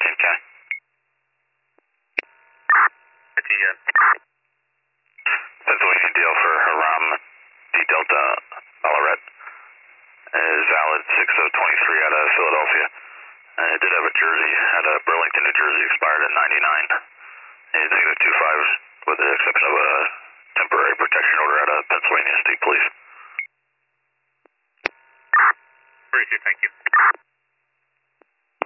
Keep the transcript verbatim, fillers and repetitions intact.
James County. Yes. Pennsylvania deal for Haram D Delta Ballarat is valid six oh twenty-three out of Philadelphia. Uh, it did have a jersey out of Burlington, New Jersey, expired in ninety-nine. It's negative two five with the exception of a temporary protection order out of Pennsylvania State Police. Appreciate it, thank you.